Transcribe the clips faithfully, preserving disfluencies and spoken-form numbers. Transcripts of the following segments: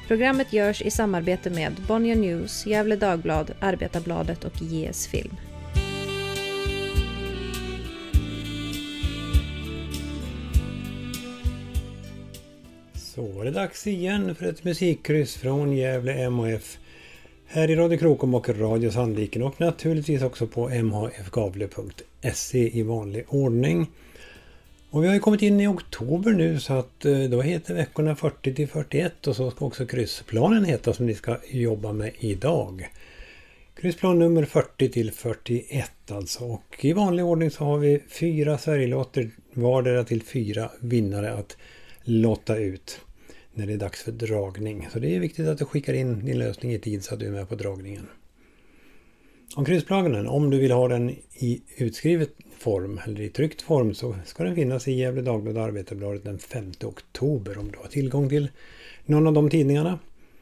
Programmet görs i samarbete med Bonnier News, Gävle Dagblad, Arbetarbladet och J S Film. Så var det dags igen för ett musikkryss från Gävle M H F. Här i Radio Krokom och Radio Sandviken och naturligtvis också på m h f gavle punkt se i vanlig ordning. Och vi har ju kommit in i oktober nu, så att då heter veckorna fyrtio till fyrtioett och så ska också kryssplanen heta som ni ska jobba med idag. Kryssplan nummer fyrtio till fyrtioett alltså, och i vanlig ordning så har vi fyra Sverigelotter vardera till fyra vinnare att lotta ut när det är dags för dragning. Så det är viktigt att du skickar in din lösning i tid så att du är med på dragningen. Om kryssplanen, om du vill ha den i utskrivet form eller i tryckt form, så ska den finnas i Gävle Dagblad och Arbetarbladet den femte oktober om du har tillgång till någon av de tidningarna.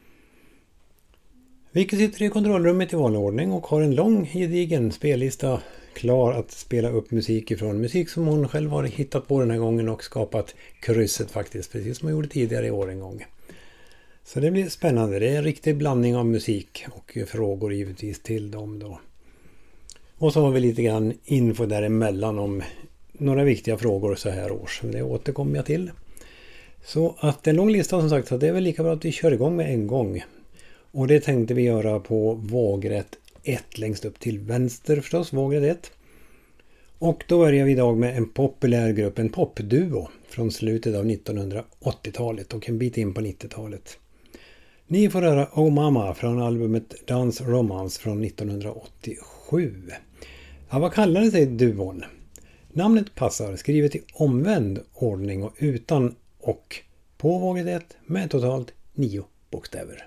Vilket sitter i kontrollrummet i vanlig ordning och har en lång gedigen spellista klar att spela upp musik ifrån. Musik som hon själv har hittat på den här gången och skapat krysset faktiskt, precis som hon gjorde tidigare i år en gång. Så det blir spännande. Det är en riktig blandning av musik och frågor givetvis till dem då. Och så har vi lite grann info däremellan om några viktiga frågor så här års. Det återkommer jag till. Så att en lång lista som sagt, så det är väl lika bra att vi kör igång med en gång. Och det tänkte vi göra på vågrätt ett längst upp till vänster förstås, vågrätt ett. Och då börjar vi idag med en populär grupp, en popduo från slutet av nittonhundraåttiotalet och en bit in på nittiotalet. Ni får höra Oh Mama från albumet Dance Romance från nittonhundraåttiosju. Ja, vad kallar det sig duon? Namnet passar, skrivet i omvänd ordning och utan och på vågrätt ett med totalt nio bokstäver.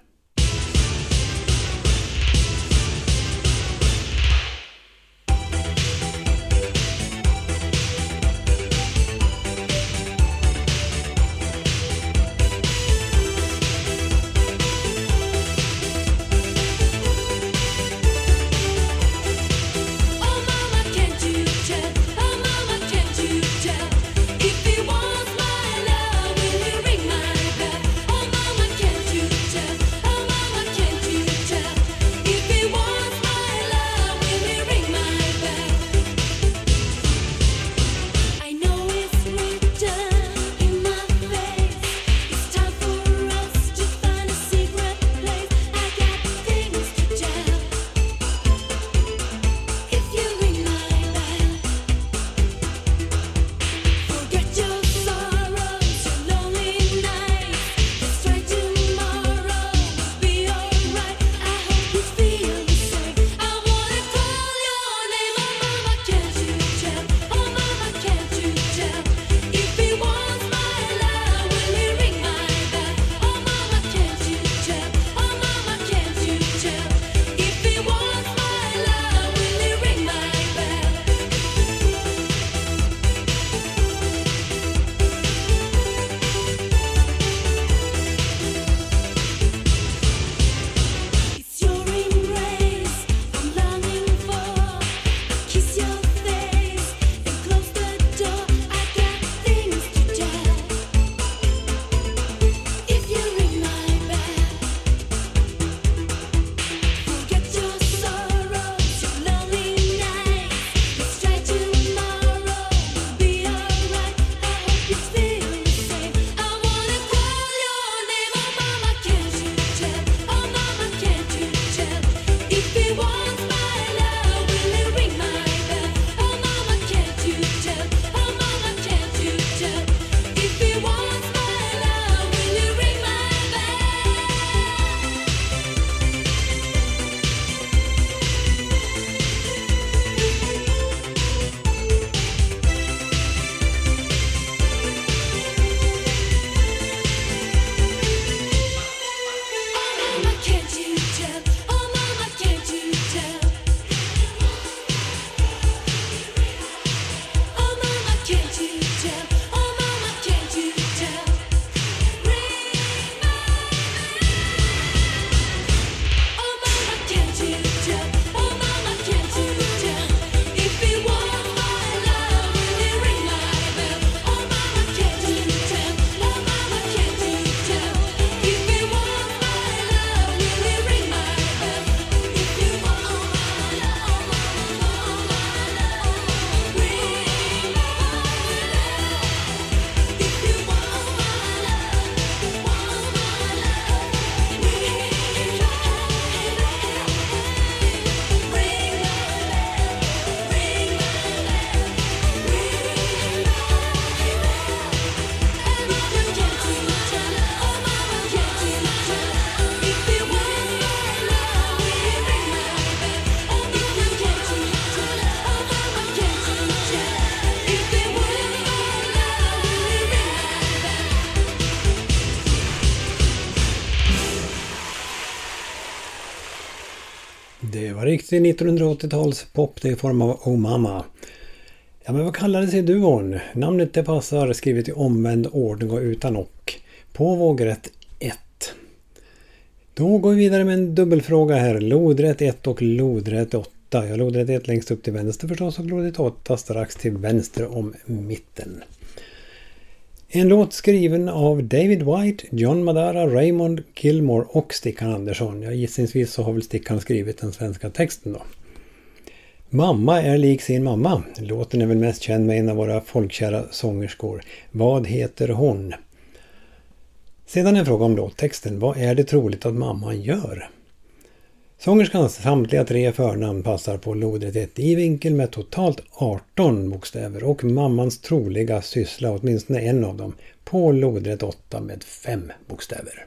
If you want my love, will you ring my bell? Oh mama, can't you tell? riktig nittonhundraåttio-tals pop, det är i form av Oh Mama. Ja, men vad kallade sig duon? Namnet det passar, skrivet i omvänd ordning och utan och. På vågrätt ett. Då går vi vidare med en dubbelfråga här. Lodrätt ett och lodrätt åtta. Ja, lodrätt ett längst upp till vänster förstås och lodrätt åtta strax till vänster om mitten. En låt skriven av David White, John Madara, Raymond Gilmore och Stickan Andersson. Ja, gissningsvis så har väl Stickan skrivit den svenska texten då. Mamma är lik sin mamma. Låten är väl mest känd med en av våra folkkära sångerskor. Vad heter hon? Sedan en fråga om låttexten. Vad är det troligt att mamman gör? Sångerskans samtliga tre förnamn passar på lodrätt ett i vinkel med totalt arton bokstäver och mammans troliga syssla, åtminstone en av dem, på lodrätt åtta med fem bokstäver.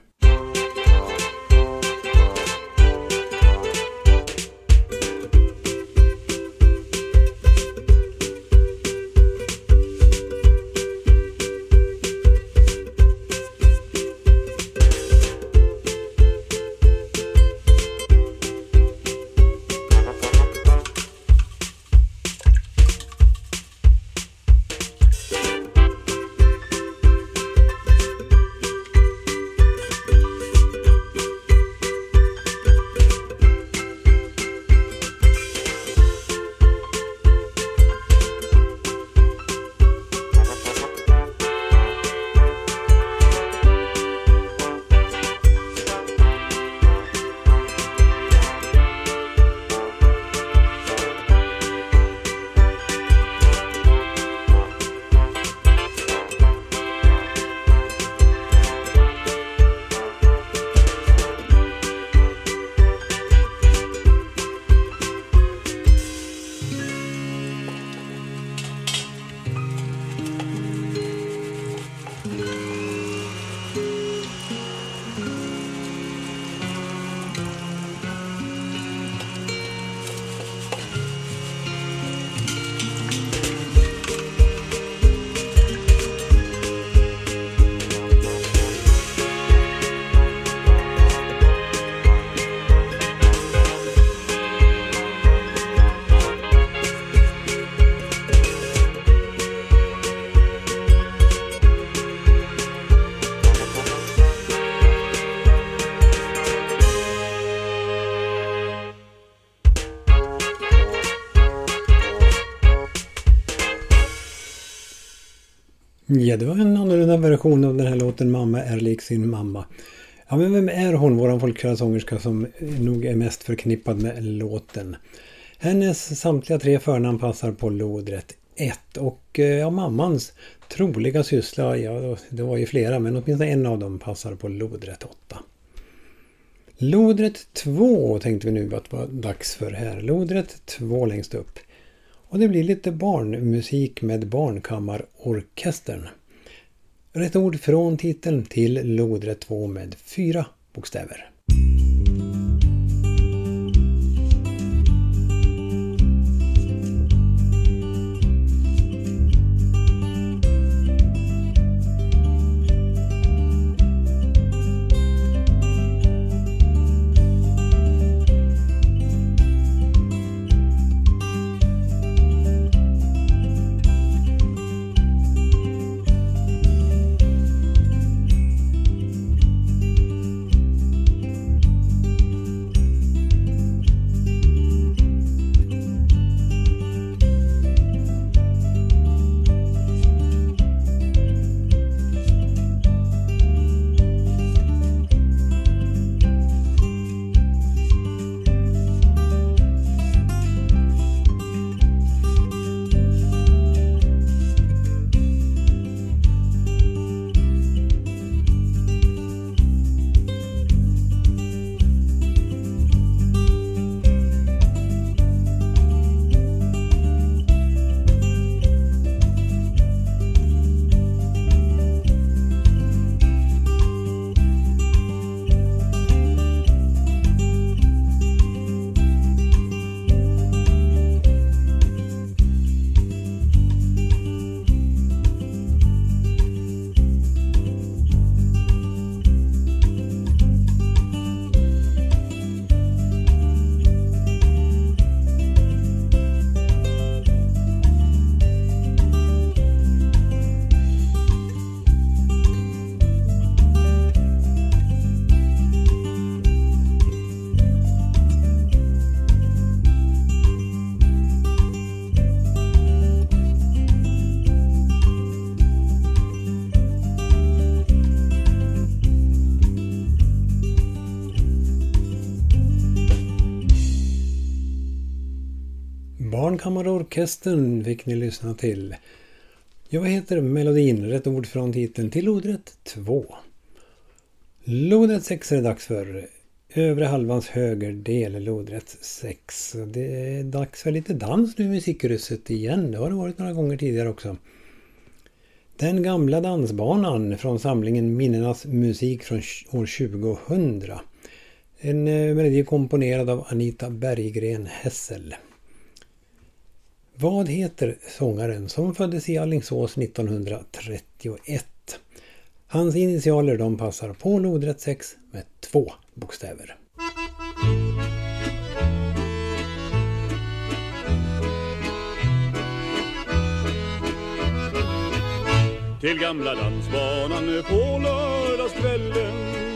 Ja, det var en annorlunda version av den här låten Mamma är lik sin mamma. Ja, men vem är hon, våran folkkära sångerska som nog är mest förknippad med låten? Hennes samtliga tre förnamn passar på lodrätt ett och ja, mammans troliga syssla, ja det var ju flera men åtminstone en av dem passar på lodrätt åtta. Lodrätt två tänkte vi nu att det var dags för här. Lodrätt två längst upp. Och det blir lite barnmusik med barnkammarorkestern. Rätt ord från titeln till lodrätt två med fyra bokstäver. Barnkammarorkestern fick ni lyssna till. Jag heter melodin, rätt ord från titeln till lodrätt två. Lodrätt sex är det dags för. Övre halvans högerdel, lodrätt sex. Det är dags för lite dans nu i musikkrysset igen. Det har det varit några gånger tidigare också. Den gamla dansbanan från samlingen Minnenas musik från år tjugohundra. En melodi komponerad av Anita Berggren Hessel. Vad heter sångaren som föddes i Alingsås nittonhundratrettioett? Hans initialer de passar på lodrätt sex med två bokstäver. Till gamla dansbanan på lördagskvällen,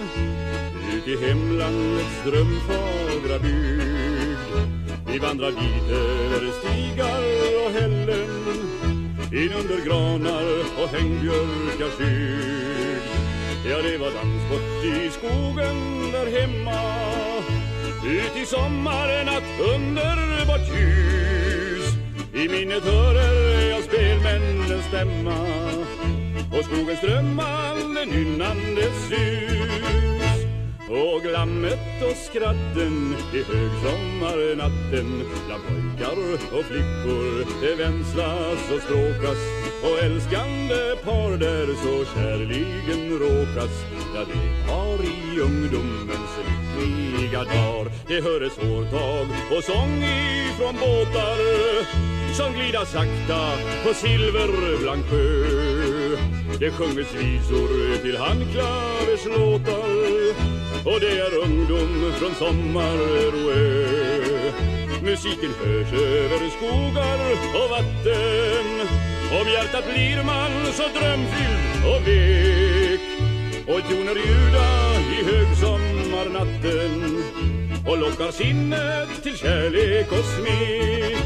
ut i hemlandets drömfagra bygd. Vi vandrar dit över stigar och hällen, in under granar och hängbjörkar skydd. Ja, det var dans bort i skogen där hemma, ut i sommaren att underbart ljus. I minnet hörer jag spelmännens stämma och skogens drömmande nynnande sus. Och glammet och skratten i högsommarnatten, bland pojkar och flickor det vänslas och stråkas, och älskande par där så kärligen råkas. Ja, det har i ungdomens lyckliga dar. Det höres hårtag och sång ifrån båtar som glider sakta på silverblank sjö. Det sjunges visor till handklavers låtar, och det är ungdom från sommar och ö. Musiken hörs över skogar och vatten, om hjärtat blir man så drömfylld och vek. Och toner ljuda i högsommarnatten och lockar sinnet till kärlek och smek.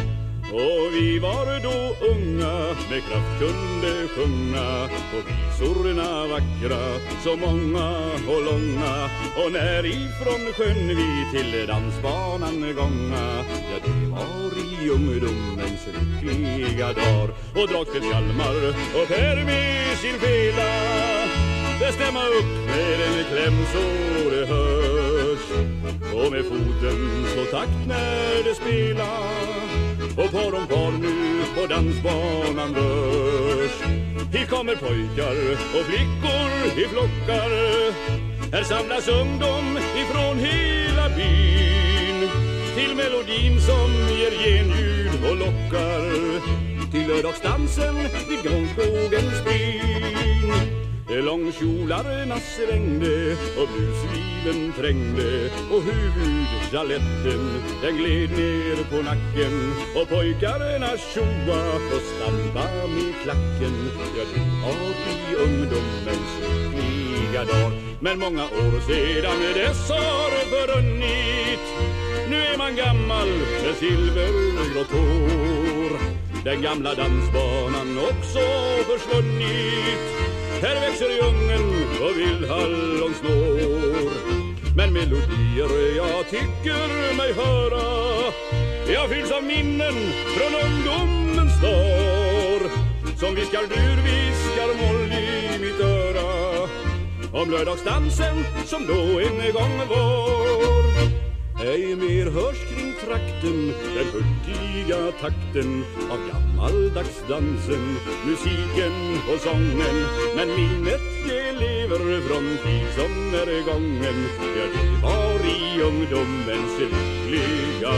Och vi var då unga, med kraft kunde sjunga, och visorna vackra, så många och långa. Och när ifrån sjön vi till dansbanan gånga, ja, det var i ungdomens lyckliga dar. Och dragspel Hjalmar och Per med sin fela, det stämma upp med en kläm så det hörs, och med foten slå takt när det spelar. Och par om par nu på dansbanan rörs. Hit kommer pojkar och flickor i flockar, här samlas ungdom ifrån hela byn, till melodin som ger genljud och lockar, till lördagsdansen vid Grånskogens bryn. Långkjolarna svängde och blusliven trängde, och huvudjaletten den gled ner på nacken, och pojkarna tjoa och stampa med klacken. Ja, det var i ungdomens lyckliga dag. Men många år sedan dess har förrunnit, nu är man gammal med silvergrått hår. Den gamla dansbanan också försvunnit, här växer djungeln och vill hallonsnår. Men melodier jag tycker mig höra, jag fylls av minnen från ungdomens dag, som viskar durviskar moll i mitt öra, om lördagsdansen som då en gång var. Ej mer hörs kring trakten den hurtiga takten av gammaldagsdansen, musiken och sången. Men minnet det lever från tid som är gången, ja, det var i ungdomens lyckliga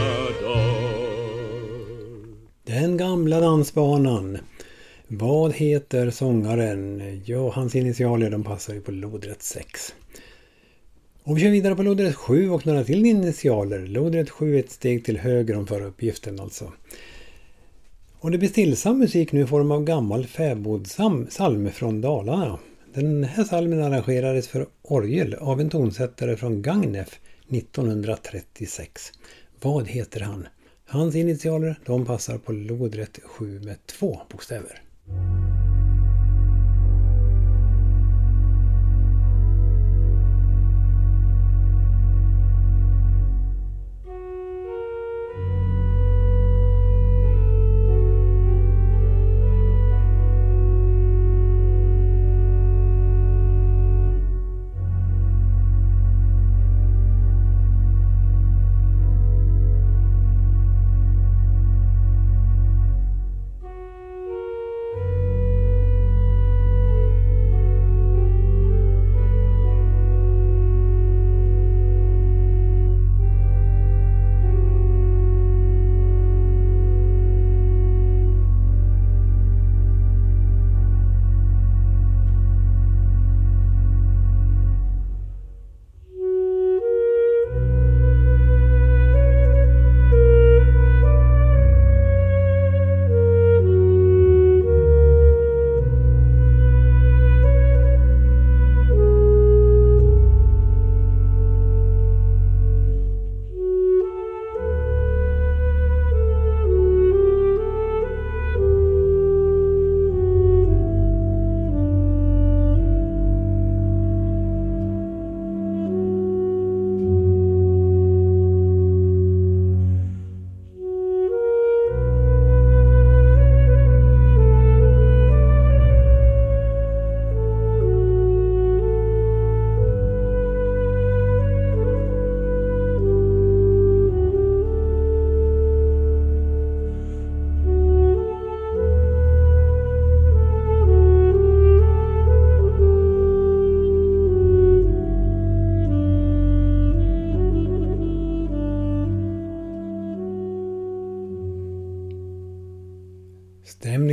dag. Den gamla dansbanan. Vad heter sångaren? Ja, hans initialer de passar ju på lodrätt sex. Och vi kör vidare på lodrätt sju och några till initialer. Lodrätt sju är ett steg till höger om förra uppgiften alltså. Och det blir stillsam musik nu i form av gammal fäbodsalm från Dalarna. Den här salmen arrangerades för orgel av en tonsättare från Gagnef nittonhundratrettiosex. Vad heter han? Hans initialer de passar på lodrätt sju med två bokstäver.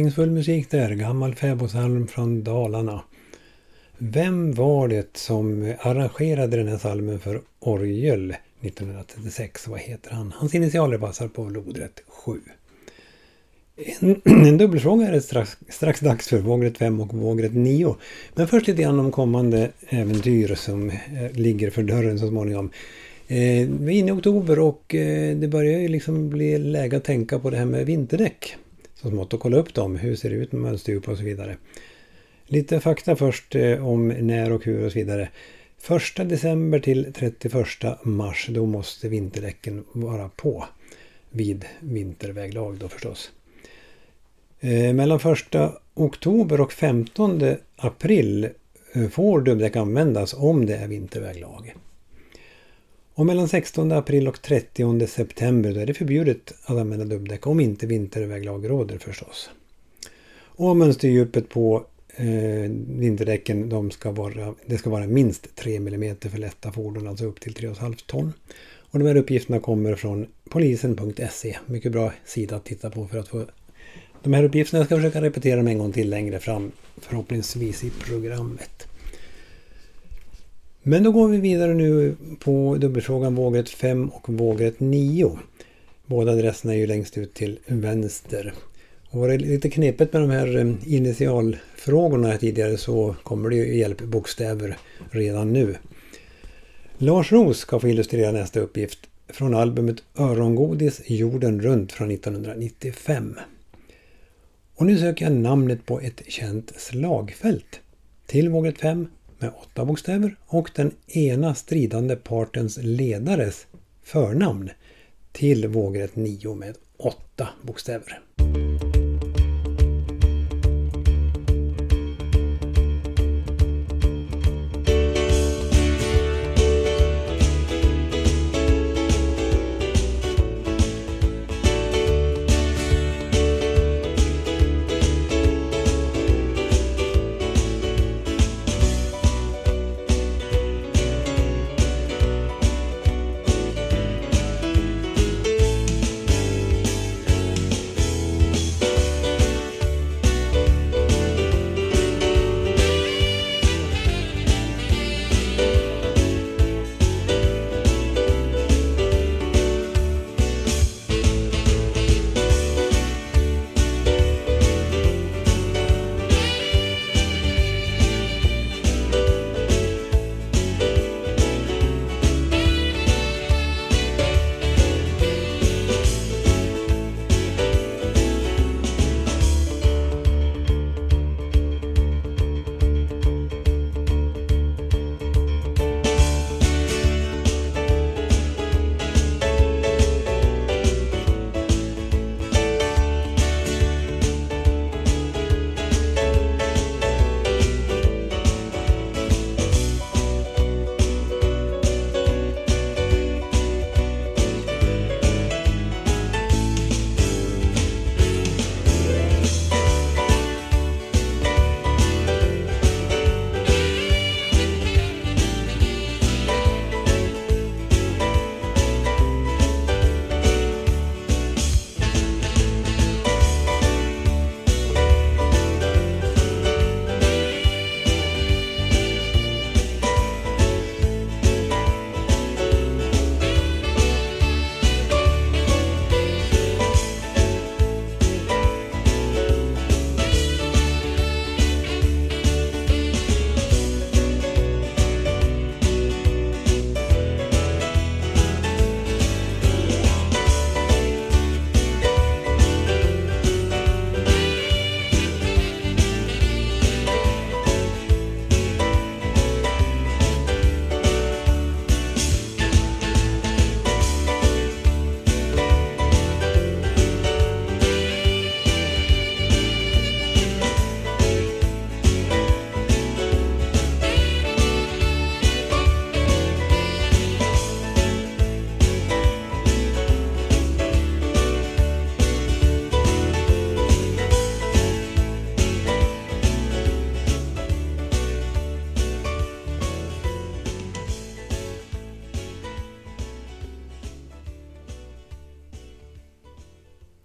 stämningsfull musik där, gammal fäbodsalm från Dalarna. Vem var det som arrangerade den här salmen för orgel nittonhundratrettiosex? Vad heter han? Hans initialer passar på lodrätt sju. En, en dubbelfråga är det strax, strax dags för vågrätt fem och vågrätt nio. Men först lite grann om kommande äventyr som eh, ligger för dörren så småningom. Eh, vi är inne i oktober och eh, det börjar ju liksom bli läge att tänka på det här med vinterdäck. Så smått att kolla upp dem, hur ser det ut med mönsterstup och så vidare. Lite fakta först eh, om när och hur och så vidare. Första december till trettioförsta mars, då måste vinterdäcken vara på vid vinterväglag då förstås. Eh, mellan första oktober och femtonde april eh, får dubbdäck användas om det är vinterväglag. Och mellan sextonde april och trettionde september då är det förbjudet att använda dubbdäck om inte vinterväglag råder förstås. Och mönsterdjupet på eh, vinterdäcken de ska vara, det ska vara minst tre millimeter för lätta fordon, alltså upp till tre komma fem ton. Och de här uppgifterna kommer från polisen punkt se. Mycket bra sida att titta på för att få de här uppgifterna. Jag ska försöka repetera dem en gång till längre fram, förhoppningsvis i programmet. Men då går vi vidare nu på dubbelfrågan vågrätt fem och vågrätt nio. Båda adresserna är ju längst ut till vänster. Och var det lite knepet med de här initialfrågorna tidigare så kommer det ju hjälpbokstäver redan nu. Lars Roos ska få illustrera nästa uppgift från albumet Örongodis jorden runt från nittonhundranittiofem. Och nu söker jag namnet på ett känt slagfält till vågrätt fem med åtta bokstäver och den ena stridande partens ledares förnamn till vågrätt nio med åtta bokstäver.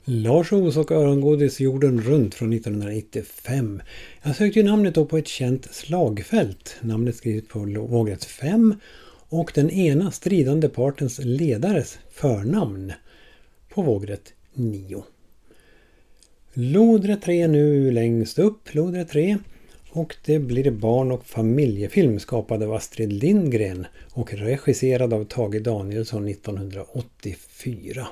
Lars Os och Örongodis jorden runt från nittonhundranittiofem. Jag sökte ju namnet då på ett känt slagfält. Namnet skrivit på vågrätt fem och den ena stridande partens ledares förnamn på vågrätt nio. Lodrätt tre nu längst upp, lodrätt tre. Och det blir barn- och familjefilm skapad av Astrid Lindgren och regisserad av Tage Danielsson nittonhundraåttiofyra.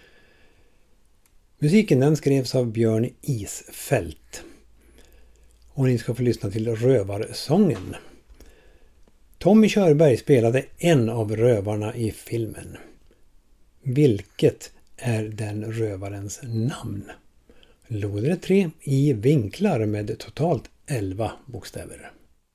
Musiken den skrevs av Björn Isfält. Och ni ska få lyssna till Rövarsången. Tommy Körberg spelade en av rövarna i filmen. Vilket är den rövarens namn? Lodrätt tre i vinklar med totalt elva bokstäver.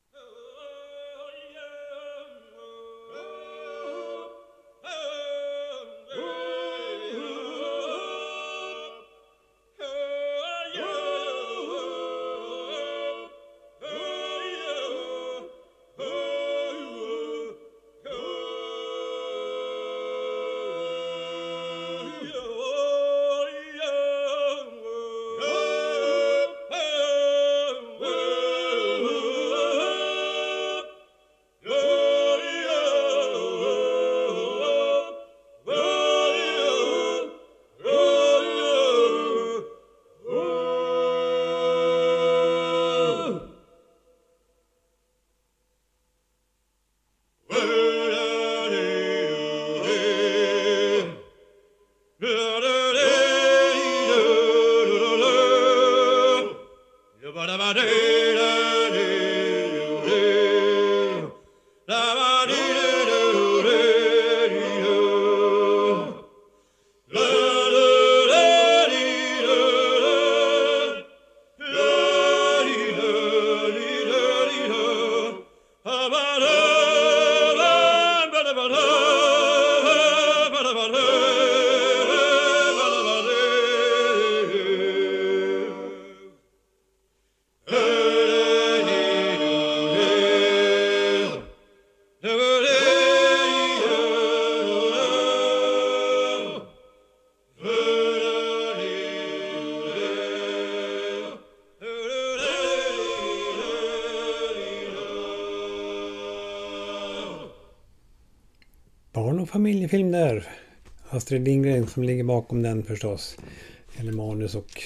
Barn- och familjefilm där. Astrid Lindgren som ligger bakom den förstås. Eller manus och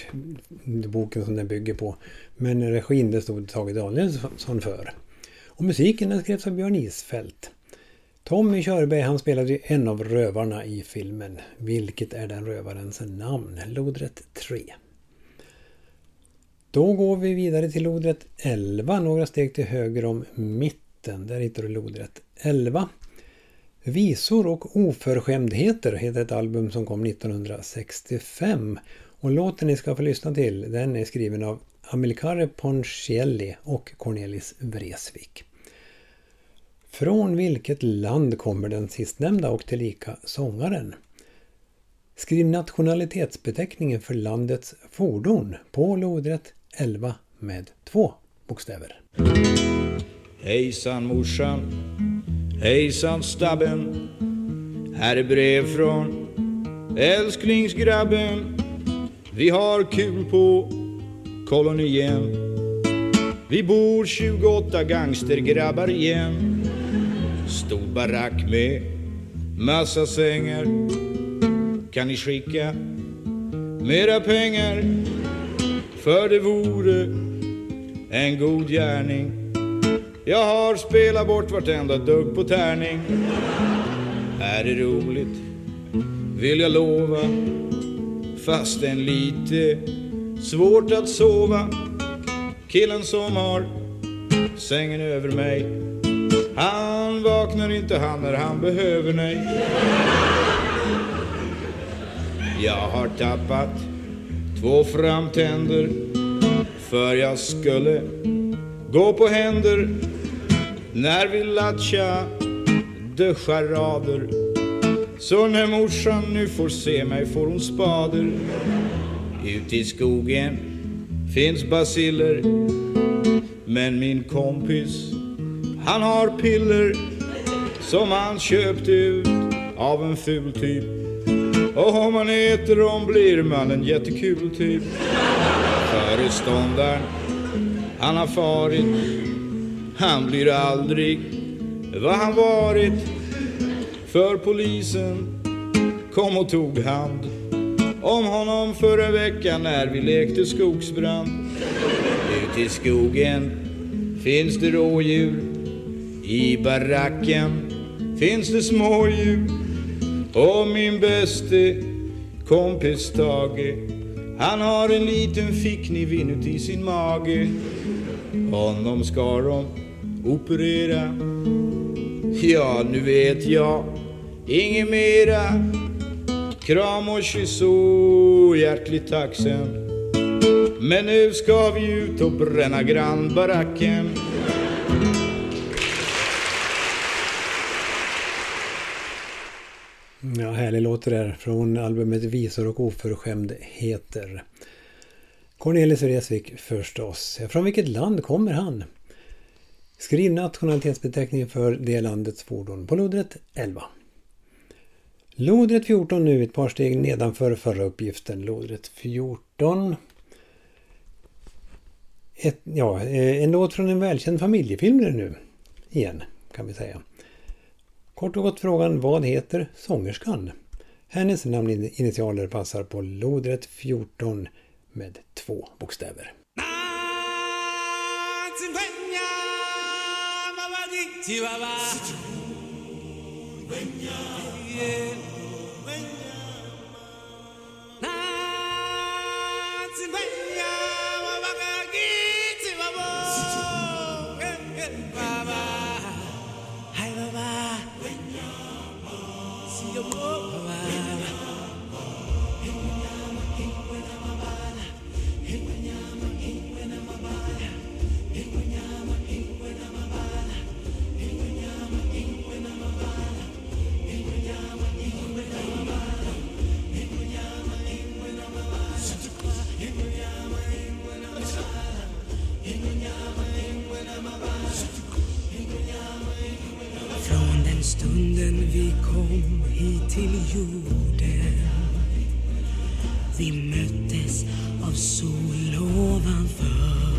boken som den bygger på. Men regin det stod Tage Danielsson för. Och musiken den skrevs av Björn Isfält. Tommy Körberg han spelade ju en av rövarna i filmen. Vilket är den rövarens namn? Lodrätt tre. Då går vi vidare till lodrätt elva. Några steg till höger om mitten. Där hittar du lodrätt elva. Visor och oförskämdheter heter ett album som kom nittonhundrasextiofem. Och låten ni ska få lyssna till den är skriven av Amilcare Ponchielli och Cornelis Vreeswijk. Från vilket land kommer den sistnämnda och tillika sångaren? Skriv nationalitetsbeteckningen för landets fordon på lodrätt elva med två bokstäver. Hejsan morsan, hejsan stabben. Här är brev från älsklingsgrabben. Vi har kul på kolonien. Vi bor tjugoåtta gangstergrabbar igen. Stor barack med massa sängar. Kan ni skicka mera pengar? För det vore en god gärning. Jag har spelat bort vartenda dugg på tärning. Är det roligt vill jag lova. Fast en lite svårt att sova. Killen som har sängen över mig, han vaknar inte han när han behöver mig. Jag har tappat två framtänder. För jag skulle gå på händer när vi latchade charader. Så när morsan nu får se mig får hon spader. Ut i skogen finns basiller. Men min kompis han har piller som han köpt ut av en ful typ. Och om man äter om blir man en jättekul typ. Föreståndaren, han har farit. Han blir aldrig vad han varit. För polisen kom och tog hand om honom förra veckan när vi lekte skogsbrand. Ute i skogen finns det rådjur. I baracken finns det smådjur. Och min bäste kompis Tage, han har en liten fickniv inuti sin mage. Honom ska de operera. Ja, nu vet jag inget mera. Kram och kyss och hjärtligt tack sen. Men nu ska vi ut och bränna grannbaracken. Ja, härlig låt det där från albumet Visor och oförskämdheter. Cornelis Vreeswijk förstås. Från vilket land kommer han? Skriv nationalitetsbeteckningen för det landets fordon på lodrätt elva. Lodrätt fjorton nu, ett par steg nedanför förra uppgiften. Lodrätt fjorton. Ett, ja, en låt från en välkänd familjefilm nu. Igen, kan vi säga. Kort och gott frågan, vad heter sångerskan? Hennes namninitialer passar på lodrätt fjorton med två bokstäver. Stunden vi kom hit till jorden, vi möttes av sol ovanför.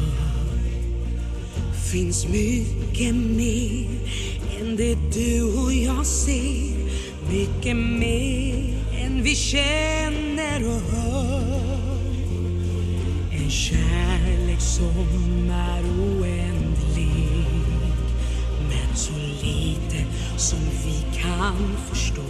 Finns mycket mer än det du och jag ser, mycket mer än vi känner och hör. En kärlek som är oändlig, men så lite som vi kan förstå.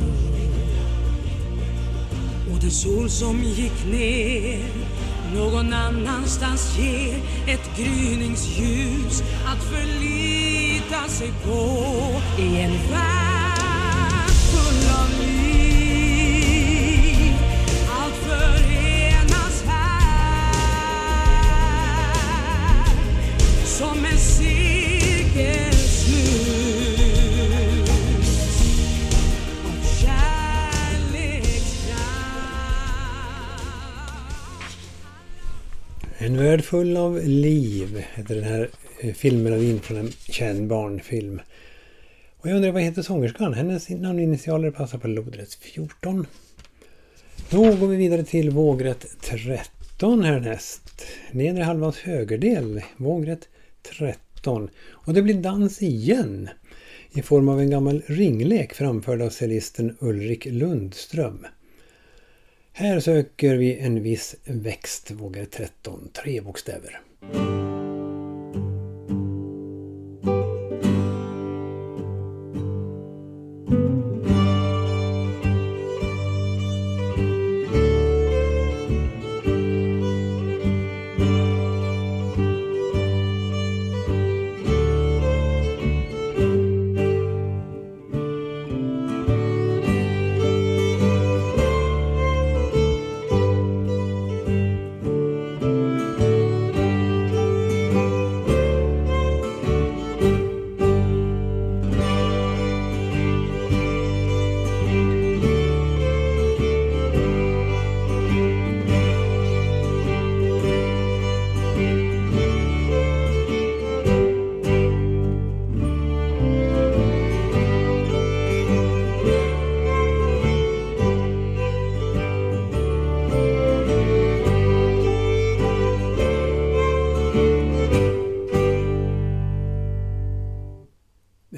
Och den sol som gick ner någon annanstans ger ett gryningsljus att förlita sig på. I en värld full av liv, allt förenas här som en cirkel slut av kärlekskraft. En värld full av liv heter den här filmmelodin från en känd barnfilm. Och jag undrar, vad heter sångerskan? Hennes namninitialer passar på lodrätt fjorton. Då går vi vidare till vågrätt tretton härnäst. Nedre halvans högerdel, vågrätt tretton. Och det blir dans igen i form av en gammal ringlek framförd av cellisten Ulrik Lundström. Här söker vi en viss växt, vågrätt tretton, tre bokstäver.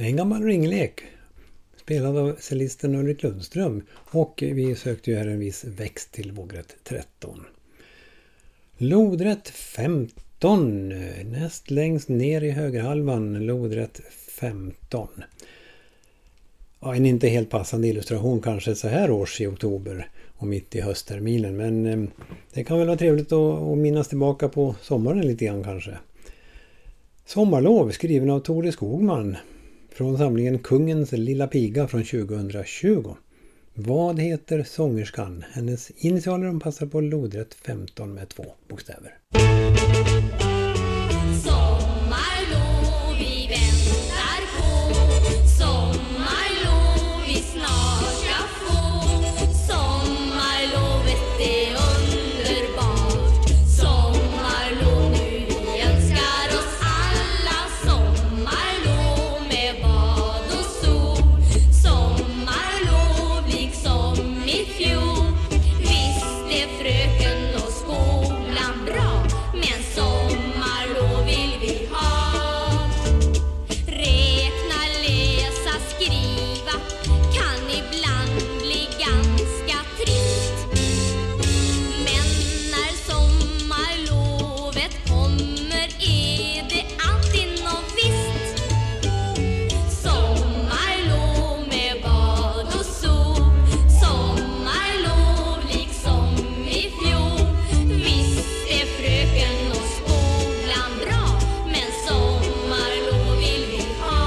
En gammal ringlek spelad av cellisten Ulrik Lundström, och vi sökte ju här en viss växt till vågrätt tretton. Lodrätt femton, näst längst ner i högerhalvan, lodrätt femton. Ja, en inte helt passande illustration kanske så här års i oktober och mitt i höstterminen, men eh, det kan väl vara trevligt att, att minnas tillbaka på sommaren lite grann kanske. Sommarlov skriven av Tore Skogman från samlingen Kungens lilla piga från tjugohundratjugo. Vad heter sångerskan? Hennes initialer de passar på lodrätt femton med två bokstäver. Sommarlov vi väntar på, sommarlov vi snart ska få. Sommarlovet är underbart, sommarlov nu vi önskar oss alla. Sommarlov med bad och sol, sommarlov liksom i fjol. Visst är fröken och skolan bra, men sommarlov vill vi ha. Räkna, läsa, skriva kan ibland bli ganska trist. Men när sommarlovet kommer är det alltid något visst. Sommarlov med bad och sol, sommarlov liksom i fjol. Visst är fröken och skolan bra, men sommarlov vill vi ha.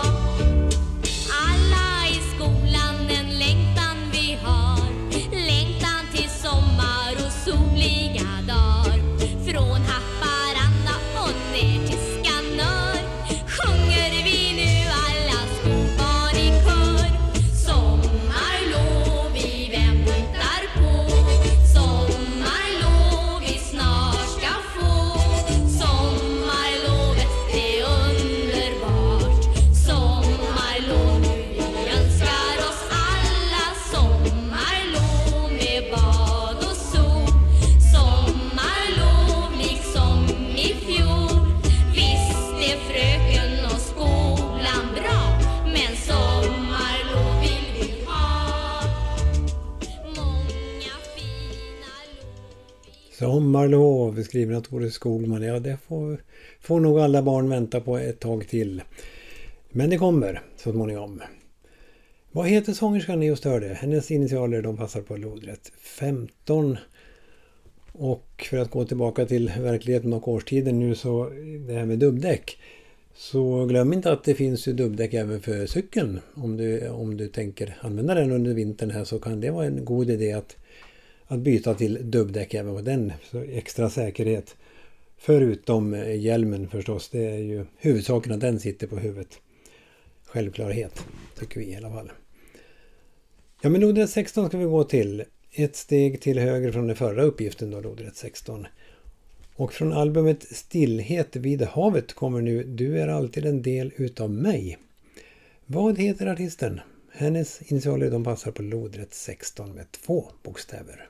Alla i skolan en längtan vi har, längtan till sommar och soliga dagar. Från Haparanda och ner till Skanör sjunger vi nu alla skolbarn i kör. Sommarlov vi väntar på, sommarlov vi snart ska få. Sommarlovet är underbart, sommarlov nu vi önskar oss alla. Sommarlov med bad och sol, sommarlov liksom i fjol. Visst är fröken och skolan bra, men sommarlov vill vi ha. Många fina lov. Sommarlov skriven av Tore Skogman. Ja, det får, får nog alla barn vänta på ett tag till. Men det kommer så småningom. Vad heter sångerskan ni just hörde? Hennes initialer de passar på lodrätt femton. Och för att gå tillbaka till verkligheten och årstiden nu, så det här med dubbdäck. Så glöm inte att det finns ju dubbdäck även för cykeln. Om du, om du tänker använda den under vintern här, så kan det vara en god idé att, att byta till dubbdäck även på den. Så extra säkerhet. Förutom hjälmen förstås. Det är ju huvudsaken att den sitter på huvudet. Självklarhet tycker vi i alla fall. Ja, men lodrätt sexton ska vi gå till. Ett steg till höger från den förra uppgiften då, lodrätt sexton. Och från albumet Stillhet vid havet kommer nu Du är alltid en del utav mig. Vad heter artisten? Hennes initialer de passar på lodrätt sexton med två bokstäver.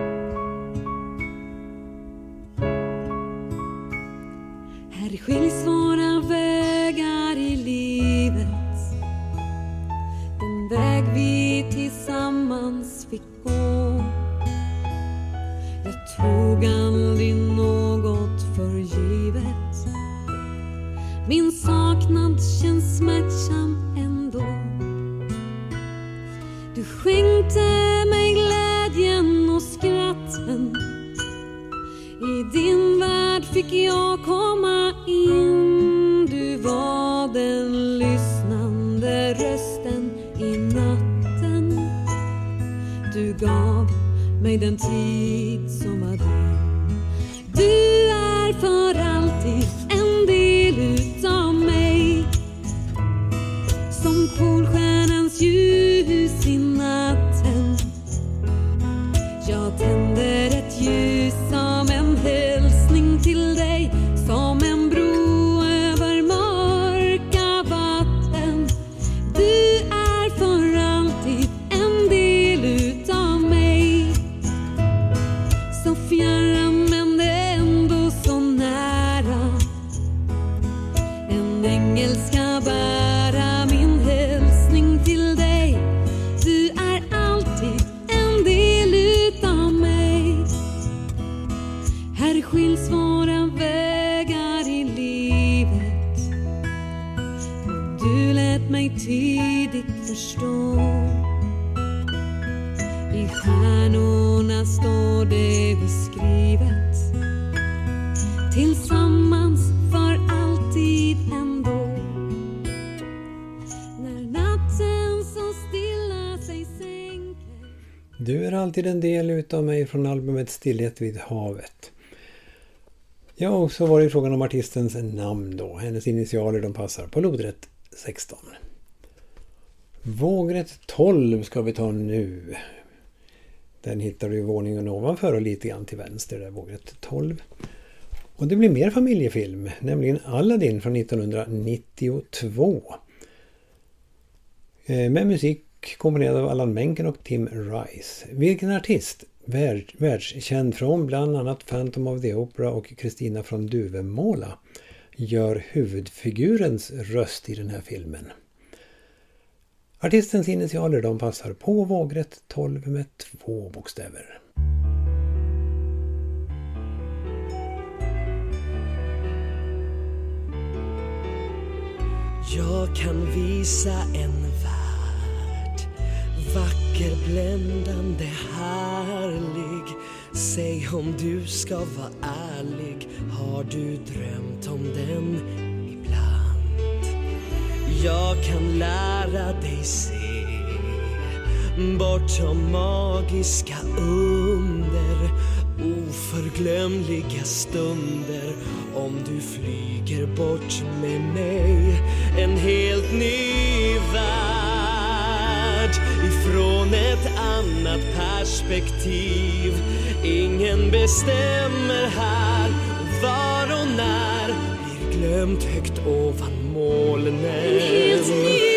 Här skiljs våra vägar i livet, den väg vi tillsammans fick gå. Jag tog aldrig något för givet, min saknad känns smärtsam ändå. Du skänkte mig glädjen och skratten, i din värld fick jag komma in. Du var den lyssnande rösten i natten. Du gav mig den tid som var din. Du är för alltid en del utav mig, som polstjärnans ljus i natten. Jag tänder ett ljus som en hälsning till dig, som en bro över mörka vatten. Du är för alltid en del utav mig, så fjärran men ändå så nära. En ängel ska bära min mig tidigt förstå. I stjärnorna står det beskrivet, tillsammans för alltid ändå. När natten så stilla sig sänker. Du är alltid en del utav mig från albumet Stillhet vid havet. Ja, och så var det frågan om artistens namn då. Hennes initialer, de passar på lodrätt sexton. Vågrätt tolv ska vi ta nu. Den hittar du i våningen ovanför och lite grann till vänster där, vågrätt tolv. Och det blir mer familjefilm, nämligen Aladdin från nittonhundranittiotvå. Med musik komponerad av Alan Menken och Tim Rice. Vilken artist? Värld, världskänd från bland annat Phantom of the Opera och Kristina från Duvemåla gör huvudfigurens röst i den här filmen. Artistens initialer, de passar på vågrätt tolv med två bokstäver. Jag kan visa en värld, vacker, bländande, härlig. Säg om du ska vara ärlig, har du drömt om den ibland? Jag kan lära dig se bortom magiska under, oförglömliga stunder. Om du flyger bort med mig, en helt ny värld ifrån ett annat perspektiv. Ingen bestämmer här, var och när blir glömt högt ovan molnen. En helt ny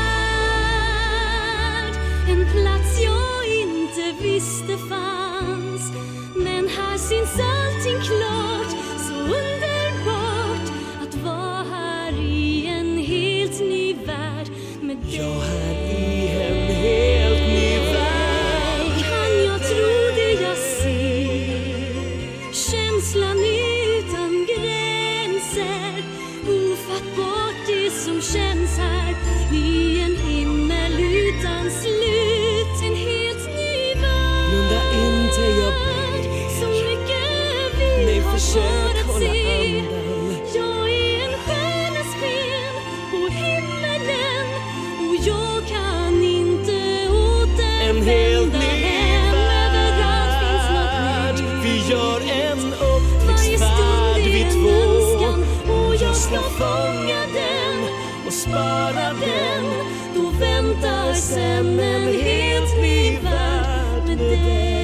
värld, en plats jag inte visste fanns. Men här syns allting klart, så underbart att vara här i en helt ny värld med dig. Jag här i en helt ny värld. Kan jag tro det jag ser? Känslan utan gränser, ofattbart det som känns här i en himmel utan slut. En helt ny värld. Blunda inte, jag ber. Så mycket vi Nej, har försök att hålla se. andan. Jag är en stjärnas sken på himmelen, och jag kan inte återvända En helt ny hem. Överallt finns något värld. nytt. Vi gör en Varje upptäcktsfärd stund är vi en två. önskan, och jag ska ska fånga den och spara den. Då väntar sen en helt ny värld med dig.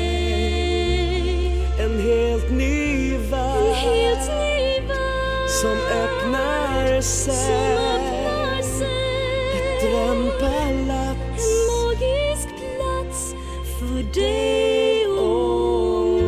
En helt ny En värld helt ny värld som öppnar sig. som öppnar sig. Ett drömpalats. En magisk plats för dig och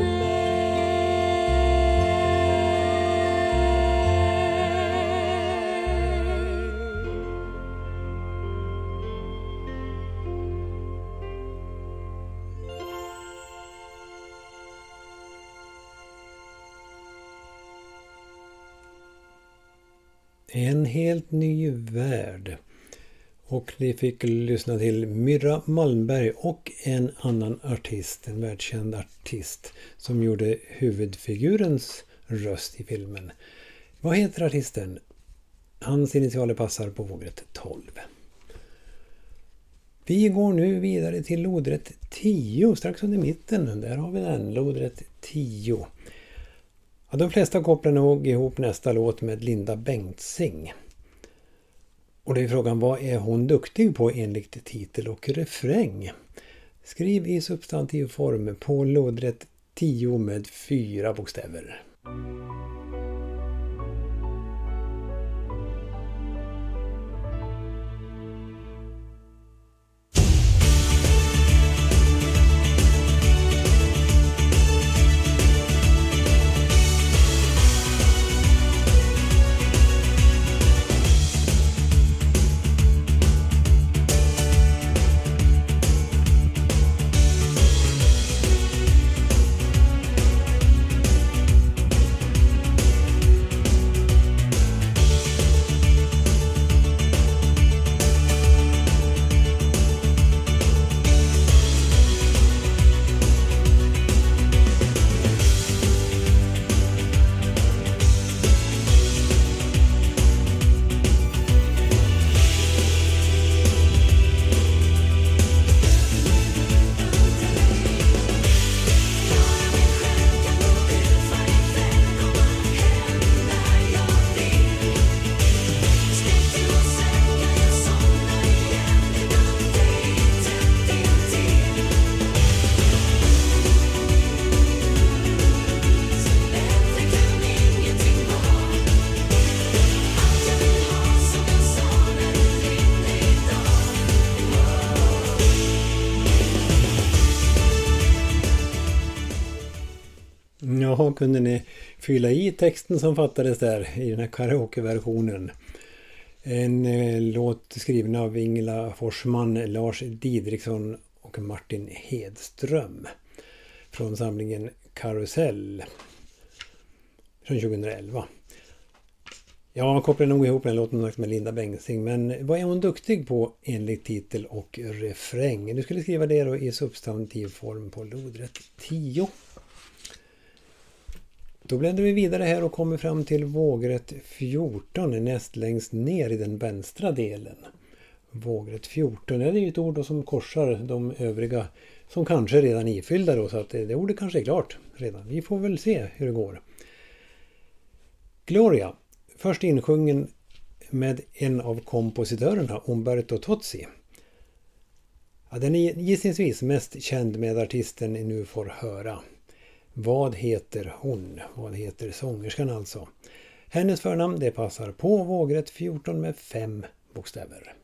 En helt ny värld. Och ni fick lyssna till Myrra Malmberg och en annan artist, en världskänd artist, som gjorde huvudfigurens röst i filmen. Vad heter artisten? Hans initialer passar på vågrätt tolv. Vi går nu vidare till lodrätt tio, strax under mitten. Där har vi den, lodrätt tio. Ja, de flesta kopplar nog ihop nästa låt med Linda Bengtzing. Och det är frågan, vad är hon duktig på enligt titel och refräng? Skriv i substantivform på lodrätt tio med fyra bokstäver. då kunde ni fylla i texten som fattades där i den här karaokeversionen. En eh, låt skriven av Ingela Forsman, Lars Didriksson och Martin Hedström från samlingen Karusell från tjugohundraelva. Ja, man kopplar nog ihop den låten med Linda Bengtzing, men vad är hon duktig på enligt titel och refräng? Du skulle skriva det då i substantivform på lodrätt tio. Då bläddrar vi vidare här och kommer fram till vågrätt fjorton, näst längst ner i den vänstra delen. Vågrätt fjorton, det är ju ett ord då som korsar de övriga som kanske redan är ifyllda då, så att det, det ordet kanske är klart redan. Vi får väl se hur det går. Gloria, först insjungen med en av kompositörerna, Umberto Tozzi. Ja, den är gissningsvis mest känd med artisten ni nu får höra. Vad heter hon? Vad heter sångerskan alltså? Hennes förnamn, det passar på vågrätt fjorton med fem bokstäver.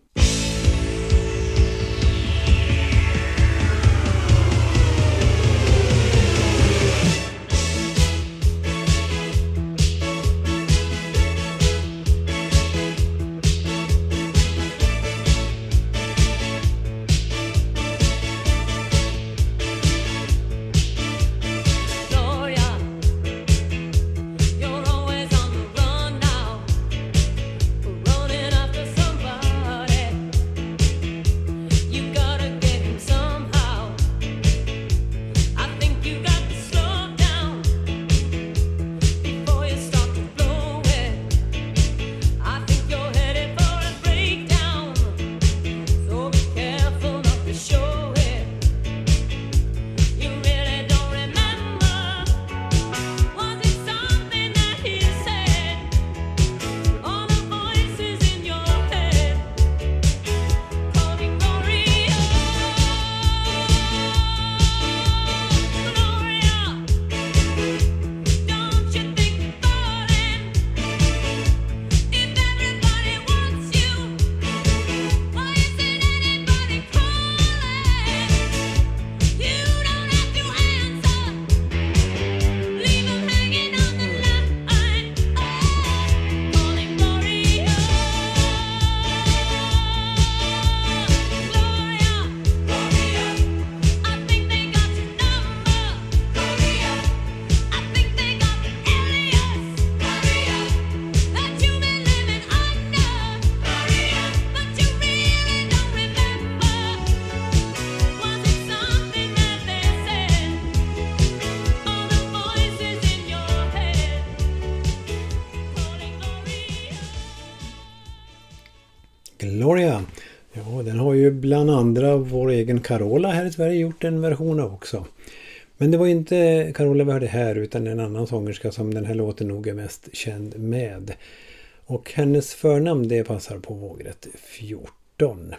Gloria. Ja, den har ju bland andra vår egen Carola här i Sverige gjort en version av också. Men det var inte Carola vi hörde här utan en annan sångerska som den här låten nog är mest känd med. Och hennes förnamn det passar på vågrätt fjorton.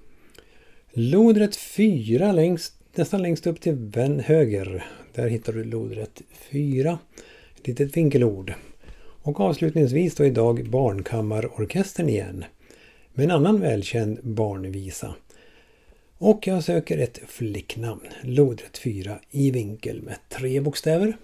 Lodrätt fyra längst, nästan längst upp till vän höger. Där hittar du lodrätt fyra. Ett litet vinkelord. Och avslutningsvis då idag Barnkammarorkestern igen. Med en annan välkänd barnvisa. Och jag söker ett flicknamn. Lodrätt fyra i vinkel med tre bokstäver.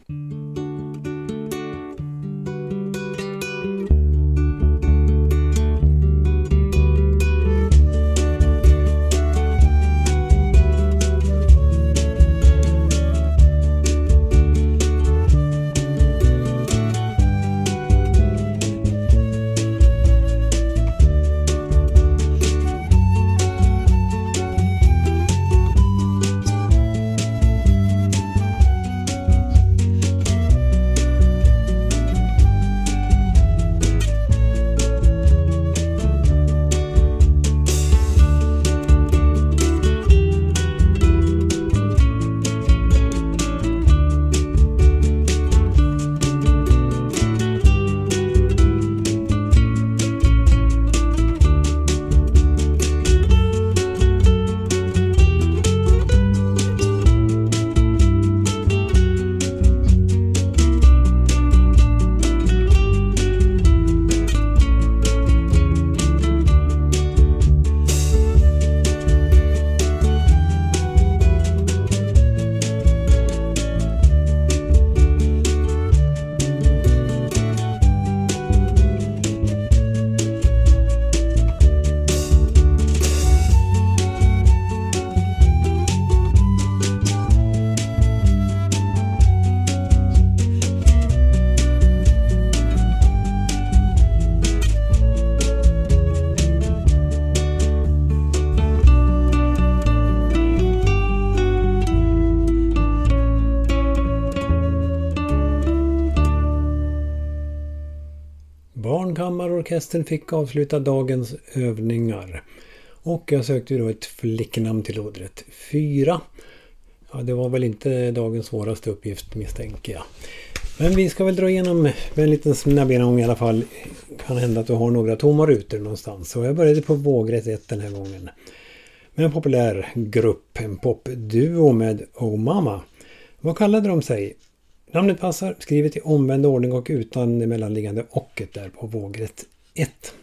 Barnkammarorkestern fick avsluta dagens övningar. Och jag sökte då ett flicknamn till lodrätt fyra. Ja, det var väl inte dagens svåraste uppgift, misstänker jag. Men vi ska väl dra igenom med en liten snabb genomgång i alla fall. Kan hända att du har några tomma rutor någonstans. Så jag började på vågrätt ett den här gången. Med en populär grupp, en popduo med Oh Mama. Vad kallade de sig? Namnet passar, skrivet i omvänd ordning och utan det mellanliggande ocket där på vågrätt ett.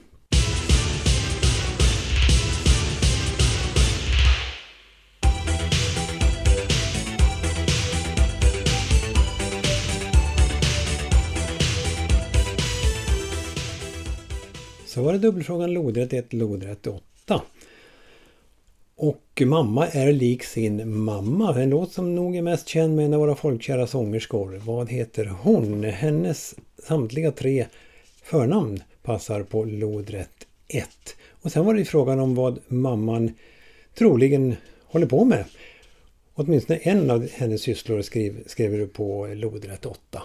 Så var det dubbelfrågan lodrätt ett, lodrätt åtta. Och Mamma är lik sin mamma. En låt som nog är mest känd med en av våra folkkära sångerskor. Vad heter hon? Hennes samtliga tre förnamn passar på lodrätt ett. Och sen var det frågan om vad mamman troligen håller på med. Åtminstone en av hennes sysslor skrev, skrev du på lodrätt åtta.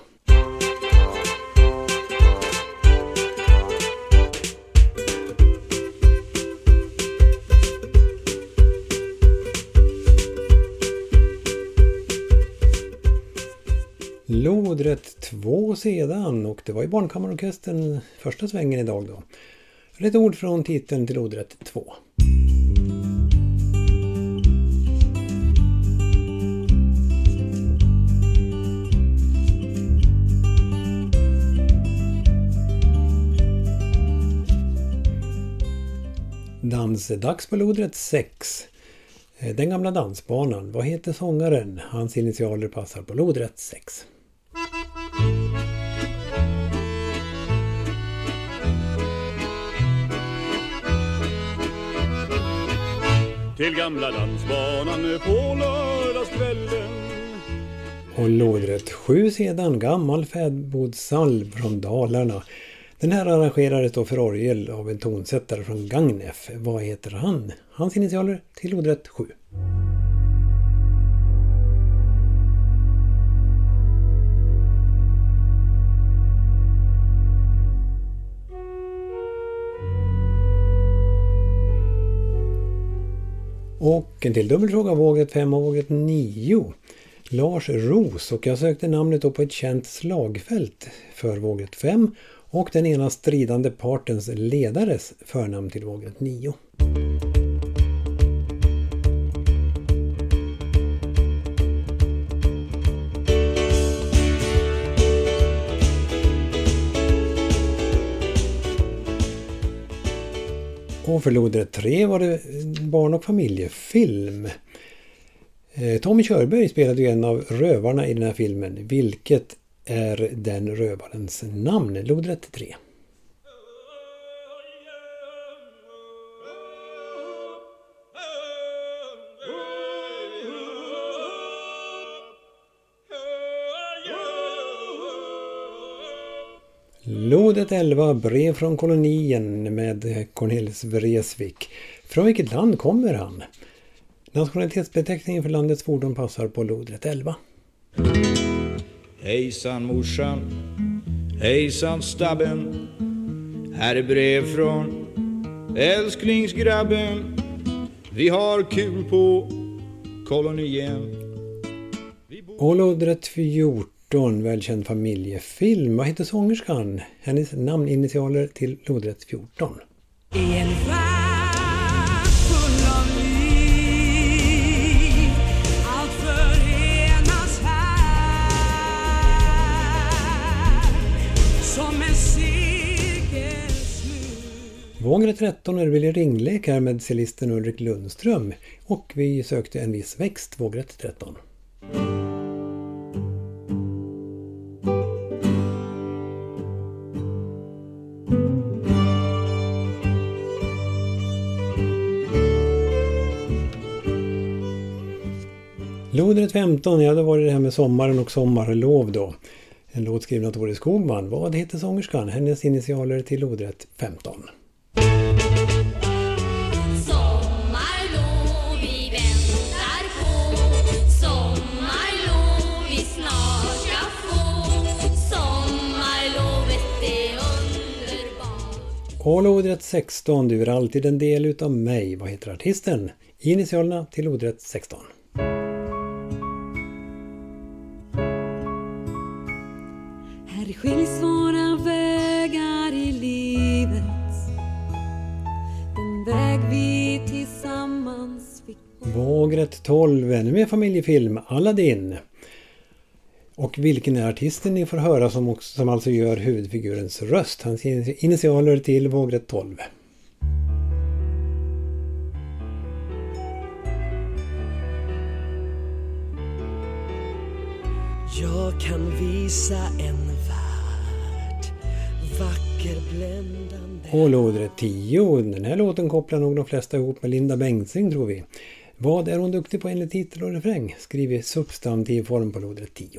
Lodrätt två sedan, och det var i Barnkammarorkestern första svängen idag då. Ett ord från titeln till lodrätt två. Dansdags på lodrätt sex. Den gamla dansbanan. Vad heter sångaren? Hans initialer passar på lodrätt sex. Till gamla dansbanan på lördagskvällen. Och lodrätt sju sedan, gammal fäbodsalv från Dalarna. Den här arrangerades då för orgel av en tonsättare från Gagnef. Vad heter han? Hans initialer till lodrätt sju. Och en till dubbelfråga, våget fem och våget nio. Lars Ros, och jag sökte namnet då på ett känt slagfält för våget fem och den ena stridande partens ledares förnamn till våget nio. Och för lodrätt tre var det barn- och familjefilm. Tommy Körberg spelade ju en av rövarna i den här filmen. Vilket är den rövarens namn? Lodrätt tre. Lodrätt elva, brev från kolonien med Cornelis Vreeswijk. Från vilket land kommer han? Nationalitetsbeteckningen för landets fordon passar på lodrätt elva. Hejsan morsan, hejsan stabben. Här är brev från älsklingsgrabben. Vi har kul på kolonien. Och lodrätt fjorton, välkänd familjefilm. Vad heter sångerskan? Hennes namninitialer till lodrätt fjorton. I en värld full av liv, allt förenas här, som en cirkelsmur. Vågrätt tretton är väl i ringlek här med cellisten Ulrik Lundström. Och vi sökte en viss växt, vågrätt tretton. Lodrätt femton, ja, då var det det här med sommaren och sommarlov då. En låt skriven av Tore Skogman. Vad heter sångerskan? Hennes initialer till lodrätt femton. Sommarlov vi väntar på, sommarlov vi snart ska få, sommarlovet är underbart. Och lodrätt sexton, du är alltid en del utav mig. Vad heter artisten? Initialerna till lodrätt sexton. Här skiljs våra vägar i livet. Den väg vi tillsammans fick. Vågrätt tolv, ännu mer familjefilm, Aladdin. Och vilken är artisten ni får höra som, också, som alltså gör huvudfigurens röst? Hans initialer till vågrätt tolv. Jag kan visa en värld, vacker, bländande. Och lodrätt tio, den här låten kopplar nog de flesta ihop med Linda Bengtzing tror vi. Vad är hon duktig på enligt titel och refräng? Skriv i substantiv form på lodrätt tio.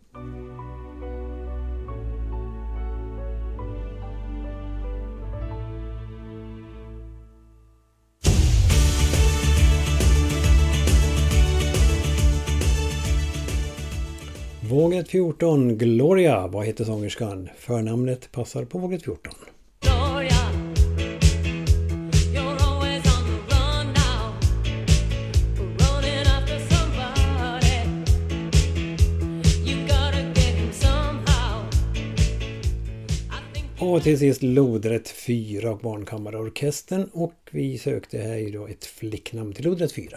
Vågrätt fjorton, Gloria. Vad heter sångerskan? Förnamnet passar på vågrätt fjorton. Och till sist lodrätt fyra och Barnkammarorkestern, och vi sökte här ju då ett flicknamn till lodrätt fyra.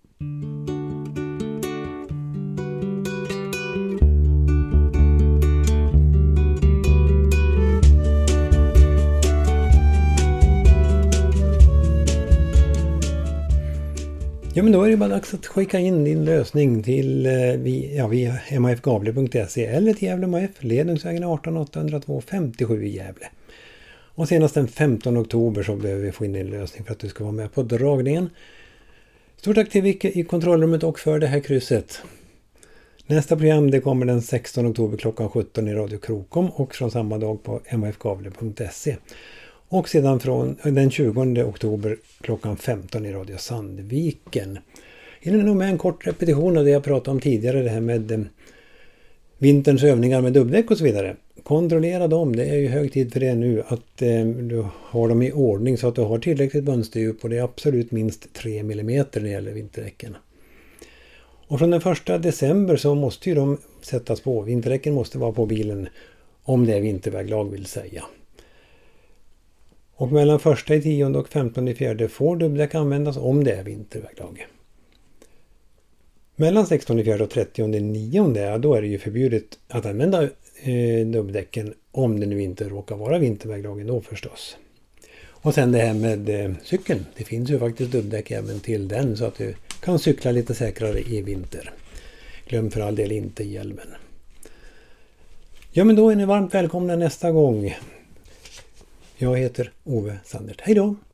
Ja, men då är det bara dags att skicka in din lösning till eh, via, ja, via m a f gavle punkt se eller till Gävle M A F, Ledningsvägen arton åttahundratvå femtiosju i Gävle. Och senast den femtonde oktober så behöver vi få in din lösning för att du ska vara med på dragningen. Stort tack till Vicke i kontrollrummet och för det här krysset. Nästa program det kommer den sextonde oktober klockan sjutton i Radio Krokom och från samma dag på m a f gavle punkt se. Och sedan från den tjugonde oktober klockan femton i Radio Sandviken. Hinner nog med en kort repetition av det jag pratade om tidigare. Det här med eh, vinterns övningar med dubbdäck och så vidare. Kontrollera dem. Det är ju hög tid för det nu. Att eh, du har dem i ordning så att du har tillräckligt mönsterdjup. Och det är absolut minst tre millimeter när det gäller vinterdäcken. Och från den första december så måste ju de sättas på. Vinterdäcken måste vara på bilen om det är vinterväglag vill säga. Och mellan första i tionde och femtonde i fjärde får dubbdäck användas om det är vinterväglag. Mellan sextonde i fjärde och trettionde i nionde då är det ju förbjudet att använda eh, dubbdäcken om det nu inte råkar vara vinterväglagen då förstås. Och sen det här med eh, cykeln. Det finns ju faktiskt dubbdäck även till den så att du kan cykla lite säkrare i vinter. Glöm för all del inte hjälmen. Ja, men då är ni varmt välkomna nästa gång. Jag heter Ove Sandert. Hej då!